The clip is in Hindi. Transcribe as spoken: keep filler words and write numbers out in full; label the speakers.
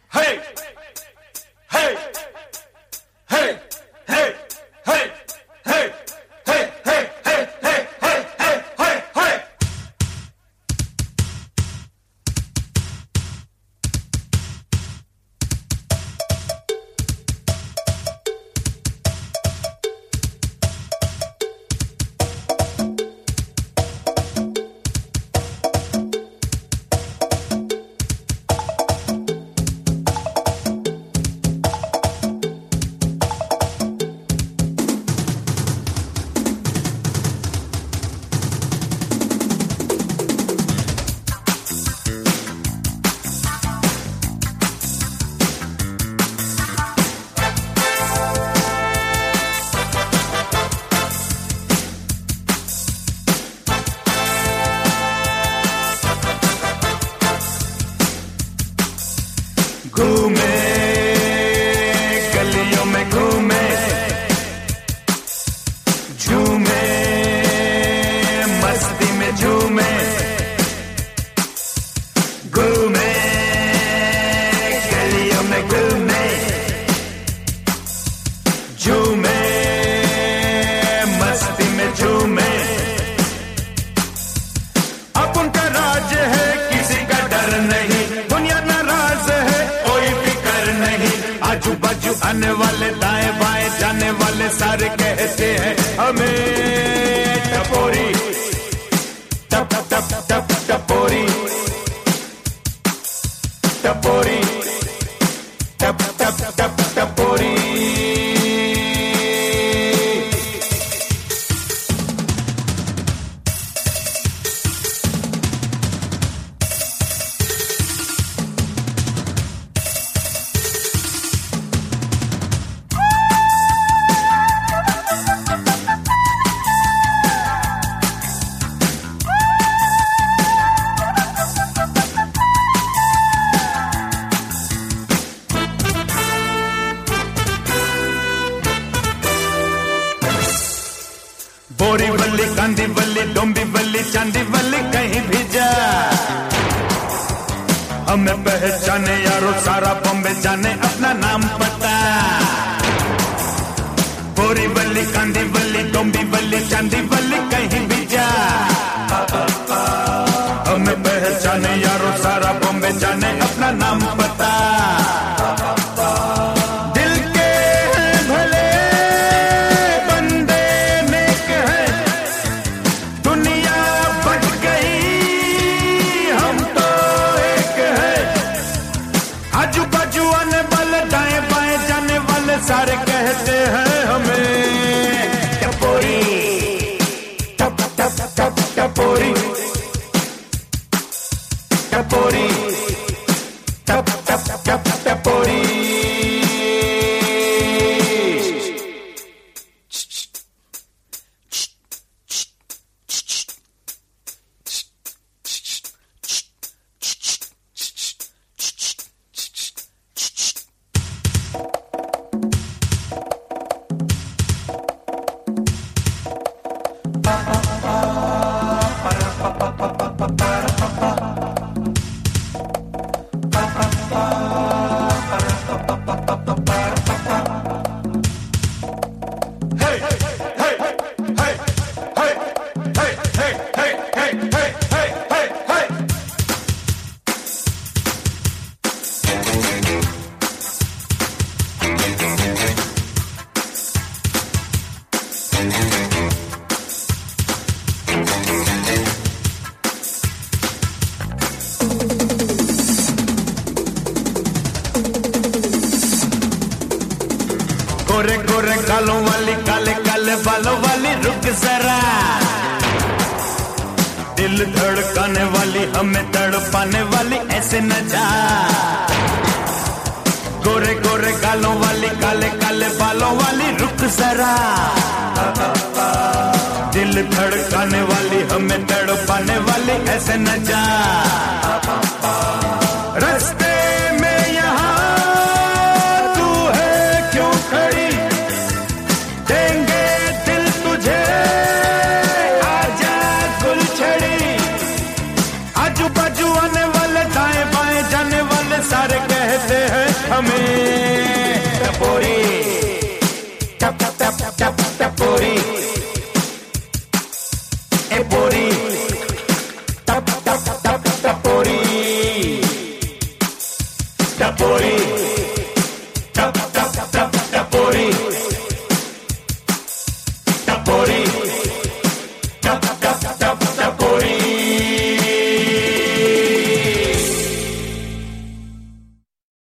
Speaker 1: Hey, hey, hey, hey, hey, hey, hey, hey, hey, hey, hey, hey, hey, hey. घूमे गलियों में घूमे झूमे मस्ती में झूमे घूमे गलियों में घूमे झूमे मस्ती में झूमे अब उनका राज है किसी का डर नहीं दुनिया नाराज है आजू बाजू आने वाले दाएं बाएं जाने वाले सारे कहते हैं हमें टपोरी टप टप टप टपोरी टपोरी टप टप टप टपोरी बोरी वल्ली कांदी वल्ली डोंबी वल्ली चांदी वल्ली कहीं भी जा हमें पहचाने यारो सारा बॉम्बे जाने अपना नाम पता बोरी वल्ली कांदी वल्ली डोंबी वल्ली चांदी वल्ली कहीं भी जा हमें पहचाने यारो सारा बॉम्बे जाने अपना नाम पता आजू बाजू आने वाले दाएं बाएं जाने वाले सारे कहते हैं हमें टपोरी टप टप टप टपोरी टपोरी टप टप टप टपोरी गोरे गोरे गालों वाली काले काले बालों वाली रुक जरा दिल धड़काने वाली हमें तड़पाने वाली ऐसे न जा गोरे गोरे गालों वाली काले काले बालों वाली रुक जरा दिल धड़काने वाली हमें तड़पाने वाली ऐसे न जा रास्ते में यहाँ तू है क्यों खड़ी देंगे दिल तुझे आजा गुलछड़ी आजू बाजू आने वाले दाएं बाएं जाने वाले सारे कहते हैं हमें। टपोरी टप टप टप टपोरी ए बोरी टप टप टप टपोरी टपोरी